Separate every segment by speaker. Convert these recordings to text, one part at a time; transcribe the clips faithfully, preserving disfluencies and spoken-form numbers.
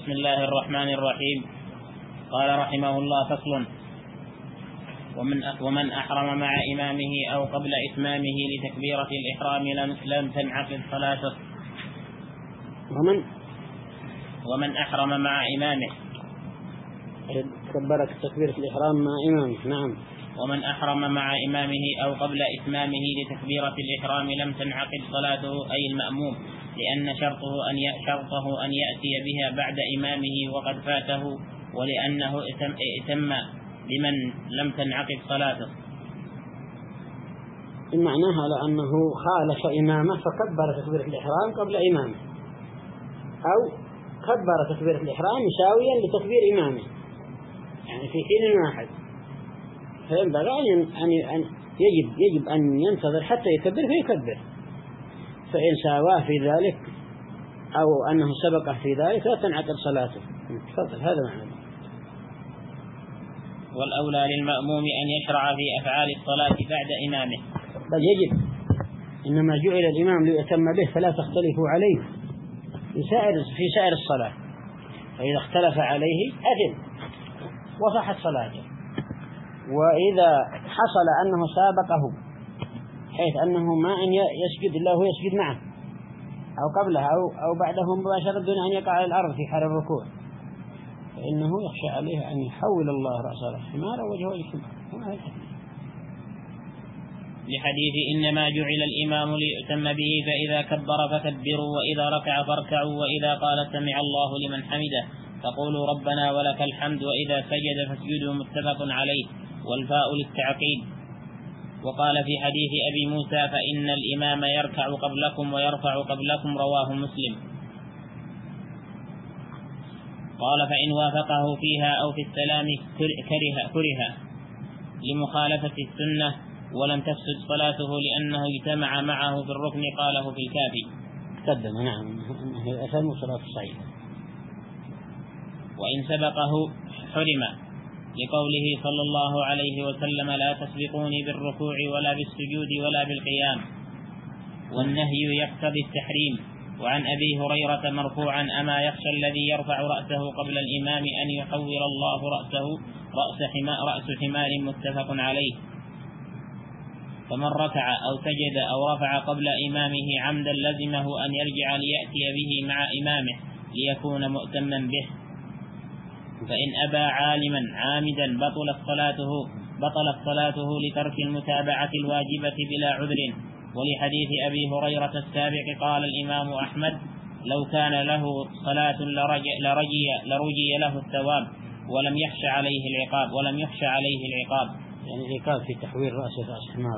Speaker 1: بسم الله الرحمن الرحيم. قال رحمه الله: فصل: ومن ومن أحرم مع إمامه أو قبل إتمامه لتكبيرة الإحرام لم تنعقد صلاته.
Speaker 2: ومن
Speaker 1: ومن أحرم مع إمامه
Speaker 2: كبرت تكبيرة الإحرام مع إمامه. نعم.
Speaker 1: ومن أحرم مع إمامه أو قبل إتمامه لتكبيرة الإحرام لم تنعقد صلاته، أي المأموم، لأن شرطه أن شرطه أن يأتي بها بعد إمامه وقد فاته، ولأنه ائتم بمن لم تنعقد صلاته.
Speaker 2: معناها لأنه خالف إمامه فكبر تكبيرة الإحرام قبل إمامه، أو كبر تكبيرة الإحرام مساويا لتكبير إمامه، يعني في حين واحد، فينبغي أن يجب يجب أن ينتظر حتى يكبر فيكبر، فإن ساواه في ذلك أو أنه سبقه في ذلك لا تنعقد صلاته. تفضل. هذا معنى.
Speaker 1: والأولى للمأموم أن يشرع في أفعال الصلاة بعد إمامه،
Speaker 2: بل يجب، إنما جعل الإمام ليؤتم به فلا تختلفوا عليه في سائر في سائر الصلاة، فإذا اختلف عليه أثم وصحت صلاته. وإذا حصل أنه سابقه حيث أنه ما أن يسجد إلا هو يسجد معه أو قبله أو أو بعده مباشرة دون أن يقع على الأرض في حال الركوع، فإنه يخشى عليه أن يحول الله رأسه الحمار ووجهه الحمار،
Speaker 1: لحديث إنما جعل الإمام ليؤتم به، فإذا كبر فكبروا، وإذا ركع فاركعوا، وإذا قال سمع الله لمن حمده فقولوا ربنا ولك الحمد، وإذا سجد فاسجدوا، متفق عليه، والفاء للتعقيب. وقال في حديث أبي موسى: فإن الإمام يركع قبلكم ويرفع قبلكم، رواه مسلم. قال: فإن وافقه فيها أو في السلام كره, كره لمخالفة السنة ولم تفسد صلاته لأنه اجتمع معه في الركن، قاله في الكافي.
Speaker 2: قدم. نعم. هي أثم صلاة الصعيد.
Speaker 1: وإن سبقه حرم، لقوله صلى الله عليه وسلم: لا تسبقوني بالركوع ولا بالسجود ولا بالقيام، والنهي يقتضي التحريم. وعن أبي هريرة مرفوعا: أما يخشى الذي يرفع رأسه قبل الإمام أن يحول الله رأسه رأس حمار, رأس حمار، متفق عليه. فمن ركع أو سجد أو رفع قبل إمامه عمدا لزمه أن يرجع ليأتي به مع إمامه ليكون مؤتما به، فإن أبى عالما عامدا بطلت صلاته بطلت صلاته لترك المتابعة الواجبة بلا عذر. ولحديث أبي هريرة السابق قال الإمام أحمد: لو كان له صلاة لرجي, لرجي, لرجي له الثواب ولم يخش عليه العقاب ولم يخش عليه العقاب
Speaker 2: يعني العقاب في تحويل رأس رأس حمار.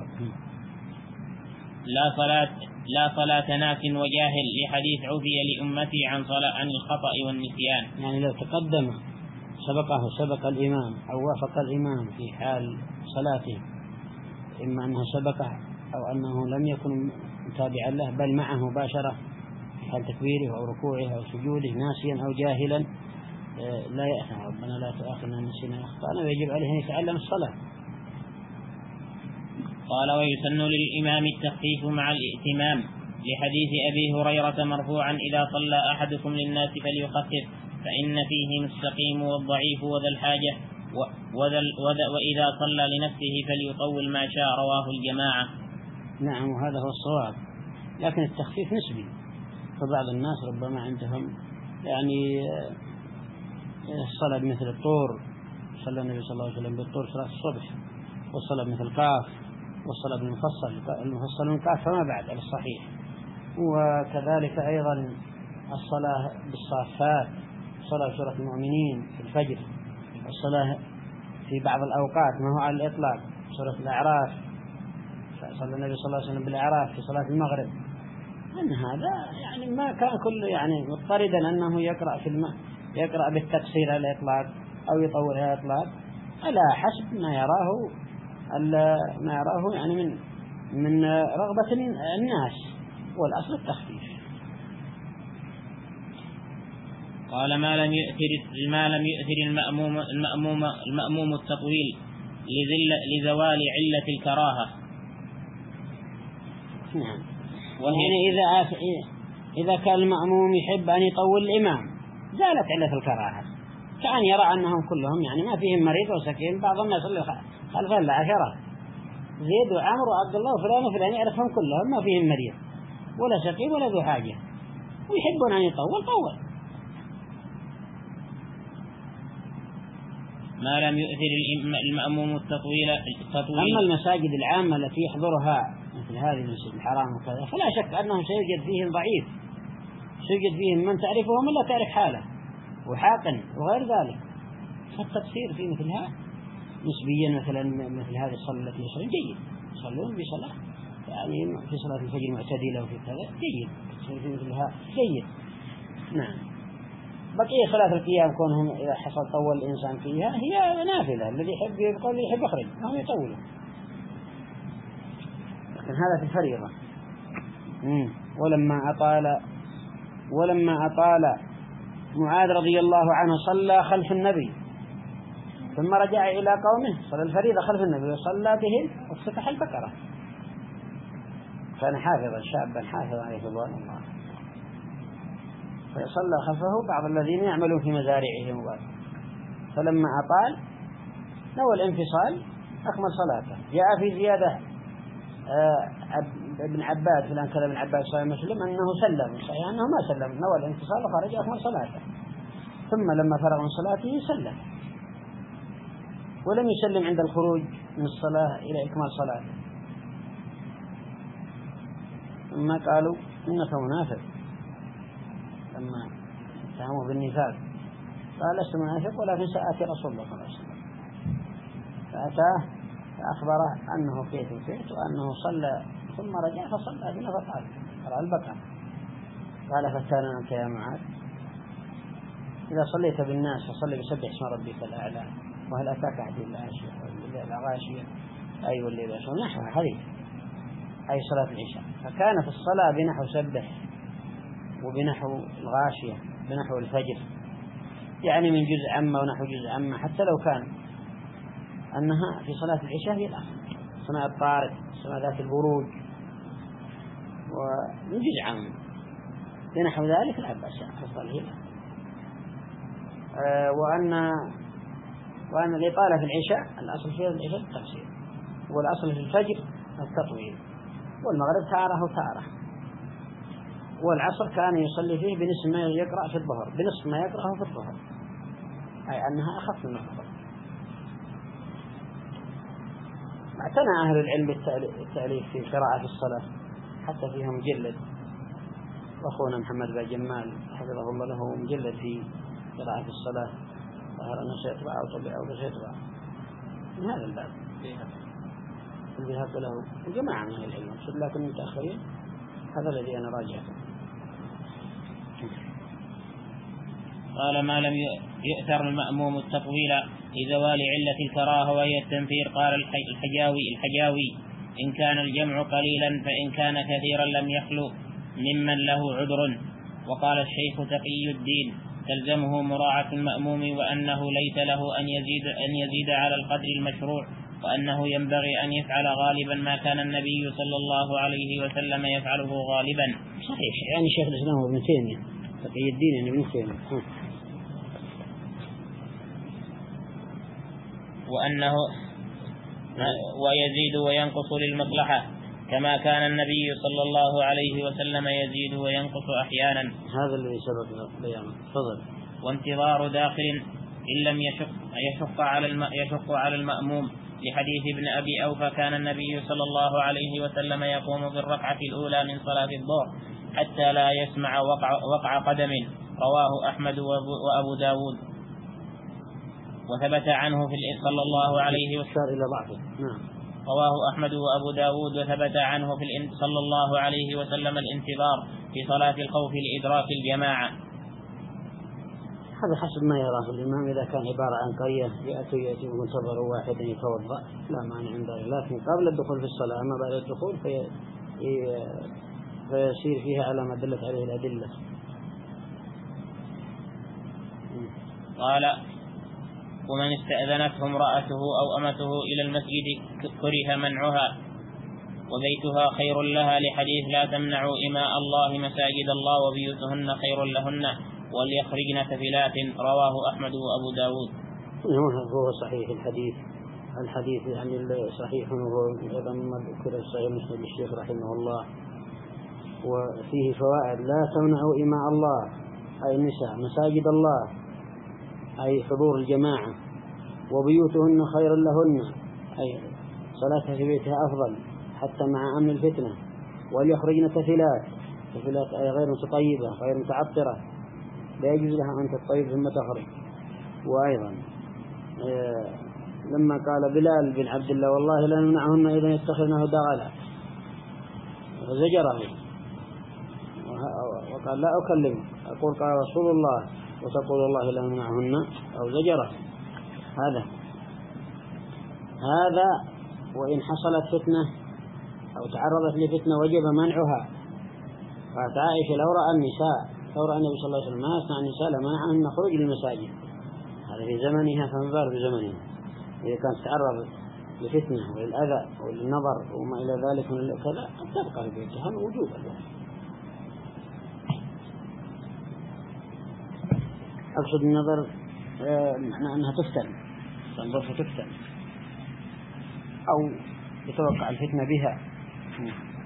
Speaker 1: لا صلاة لا صلاة ناس وجاهل، لحديث عفي لأمتي عن صلاة عن الخطأ والنسيان.
Speaker 2: يعني لو تقدم سبقه سبق الإمام أو وافق الإمام في حال صلاته، إما أنه سبقه أو أنه لم يكن متابعا له بل معه مباشرة في حال تكبيره أو ركوعه أو سجوده ناسيا أو جاهلا، لا يأثم. ربنا لا تؤاخذنا إن نسينا أخطأنا، ويجب عليه أن يتعلم الصلاة.
Speaker 1: قال: ويسن للإمام التخفيف مع الائتمام، لحديث أبي هريرة مرفوعا: إذا صلى أحدكم للناس فليخفف، فإن فيهم السقيم والضعيف وذا الحاجة، وذا وإذا صلى لنفسه فليطول ما شاء، رواه الجماعة.
Speaker 2: نعم، وهذا هو الصواب، لكن التخفيف نسبي، فبعض الناس ربما عندهم يعني الصلاة مثل الطور، صلى النبي صلى الله عليه وسلم بالطور صلاة الصبح، والصلاة مثل قاف، والصلاة بالمفصل المفصل من قاف فما بعد على الصحيح. وكذلك أيضا الصلاة بالصافات، صلاة سورة المؤمنين في الفجر، الصلاة في بعض الأوقات ما هو على الإطلاق، سورة الأعراف، صلى النبي صلى الله عليه وسلم بالأعراف في صلاة المغرب. أن هذا يعني ما كان كله يعني مضطردا أنه يقرأ في الماء يقرأ بالتقصير على الإطلاق أو يطول على الإطلاق، على حسب ما يراه ما يراه يعني من من رغبة الناس، والأصل التخفيف.
Speaker 1: قال: ما لم يؤثر ما لم يؤثر المأموم المأموم المأموم التطويل لذل لزوال علة الكراهة.
Speaker 2: نعم. وهنا إذا إذا كان المأموم يحب أن يطول الإمام زالت علة الكراهة، كأن يرى أنهم كلهم يعني ما فيهم مريض وسكين. بعض الناس اللي خلفهم العشرة زيد وعمر وعبد الله وفلان وفلان يعرفهم كلهم ما فيهم مريض ولا سكين ولا ذو حاجة، ويحبون أن يطول طول.
Speaker 1: ما لم يؤثر المأموم التطويل.
Speaker 2: أما المساجد العامة التي يحضرها مثل هذه المسجد الحرام وكذا فلا شك أنه سيوجد فيهم ضعيف، سيوجد فيهم من تعرفهم ولا تعرف حاله وحاقن وغير ذلك. فالتقصير في مثلها نسبيا مثلا مثل هذه الصلاة التي يصلون جيد، يصلون بصلاة يعني في صلاة الفجر معتدلة وفي كذا جيد، في مثلها جيد. نعم. بقية صلاة القيام كونهم إذا حصل طول الإنسان فيها هي نافلة، الذي يحب يقول الذي يحب يخرج هم يطولوا، لكن هذا في الفريضة. مم. ولما أطال ولما أطال معاذ رضي الله عنه صلى خلف النبي ثم رجع إلى قومه، صلى الفريضة خلف النبي وصلى بهم وافتتح البقرة. كان حافظا شابا حافظا عليه رضوان الله، فيصلى خلفه بعض الذين يعملون في مزارعهم وبعض. فلما أطال نوى الانفصال أكمل صلاته. جاء في زيادة ابن عباد فلان كذا ابن عباد صحيح مسلم أنه سلم، صحيح أنه ما سلم، نوى الانفصال وخرج أكمل صلاته. ثم لما فرغ من صلاته سلم، ولم يسلم عند الخروج من الصلاة إلى إكمال صلاته. ثم قالوا إنك منافق، لما اتهموا بالنفاق قال لست منافق ولكن سآتي رسول الله صلى الله عليه وسلم. فأتاه فأخبره أنه كيف وكيف وأنه صلى ثم رجع فصلى بنا فقال قرأ البقرة. قال فتانا أنت يا معاذ إذا صليت بالناس فصلي بسبح اسم ربك الأعلى وهل أتاك حديث العاشية الغاشية أي والليل يشعر نحو حديث أي صلاة العشاء. فكانت الصلاة بنحو سبح وبنحو الغاشية بنحو الفجر، يعني من جزء عامة ونحو جزء عامة، حتى لو كان أنها في صلاة العشاء هي الأصل، سماء الطارق سماء ذات البروج ومن جزء عام بنحو ذلك لا بأس أفضل هي. أه وأن وأن الإطالة في العشاء الأصل في العشاء التقصير، والأصل في الفجر التطويل، والمغرب تارة وتارة، والعصر كان يصلي فيه بنصف ما يقرأ في الظهر بنصف ما يقرأه في الظهر، أي أنها أخف من الظهر. اعتنى أهل العلم بالتأليف في قراءة الصلاة حتى فيها مجلد، وأخونا محمد بن جمال حفظه الله له مجلد في قراءة الصلاة، ظهر أنه سيطبع أو طبع أو سيطبع من هذا الباب الذهاب له وجماعة من العلم، لكن المتأخرين هذا الذي أنا راجعته.
Speaker 1: قال ما لم يؤثر المأموم التطويل لزوال علة الكراهة وهي التنفير. قال الحجاوي الحجاوي إن كان الجمع قليلا فإن كان كثيرا لم يخلو ممن له عذر. وقال الشيخ تقي الدين تلزمه مراعاة المأموم وأنه ليس له أن يزيد, أن يزيد على القدر المشروع، وأنه ينبغي أن يفعل غالبا ما كان النبي صلى الله عليه وسلم يفعله غالبا.
Speaker 2: صحيح، يعني شيخ الإسلام ابن تيمية تقي الدين يعني ابن تيمية.
Speaker 1: وأنه ويزيد وينقص للمصلحة كما كان النبي صلى الله عليه وسلم يزيد وينقص أحيانا.
Speaker 2: هذا الذي سبق بيانه. تفضل.
Speaker 1: وانتظار داخل إن لم يشق, يشق, على الم يشق على المأموم لحديث ابن أبي أوفى كان النبي صلى الله عليه وسلم يقوم بالركعة الأولى من صلاة الظهر حتى لا يسمع وقع, وقع قدم. رواه أحمد وأبو داود. وثبت عنه في صلى الله عليه وسلم
Speaker 2: إلى ضعفه. نعم.
Speaker 1: رواه أحمد وأبو داود. وثبت عنه في صلى الله عليه وسلم الانتظار في صلاة الخوف لإدراك الجماعة.
Speaker 2: هذا حسب ما يراه الإمام، إذا كان عبارة عن قرية يأتي يأتي منتظر واحد يتوضأ لا مانع عند ذلك، لكن قبل الدخول في الصلاة أما بعد الدخول في فيسير فيها على ما دلت عليه الأدلة.
Speaker 1: قال ومن استأذنته امرأته أو أمته إلى المسجد كره منعها وبيتها خير لها لحديث لا تمنعوا إماء الله مساجد الله وبيوتهن خير لهن. وليخرجن تفلات. رواه أحمد وأبو داود.
Speaker 2: هو صحيح الحديث الحديث يعني صحيح، وهو أيضا ما ذكر الصحيح مسند الشيخ رحمه الله، وفيه فوائد. لا تمنعوا إماء الله أي النساء مساجد الله أي حضور الجماعة، وبيوتهن خير لهن أي صلاتها في بيتها أفضل حتى مع أمن الفتنة. وليخرجن تفلات، تفلات أي غير متطيبة غير متعطرة، لا يجوز لها أن تطيب ثم تخرج. وأيضا لما قال بلال بن عبد الله والله لا نمنعهن إذا يتخذنه دغلا وزجره، وقال لا أكلم أقول قال رسول الله وتقول الله لا نمنعهن أو زجره. هذا هذا وإن حصلت فتنة أو تعرضت لفتنة وجب منعها. قالت عائشة لو رأى النساء لو رأى النبي صلى الله عليه وسلم ما يصنع النساء لمنعهن خروج للمساجد. هذا في زمنها فما بالك بزمنها إذا كانت تعرض لفتنة وللأذى وللنظر وما إلى ذلك من كذا تبقى في بيتها وجوبا. أقصد النظر معنى أنها تفتن، تنظر فتفتن أو يتوقع الفتنة بها.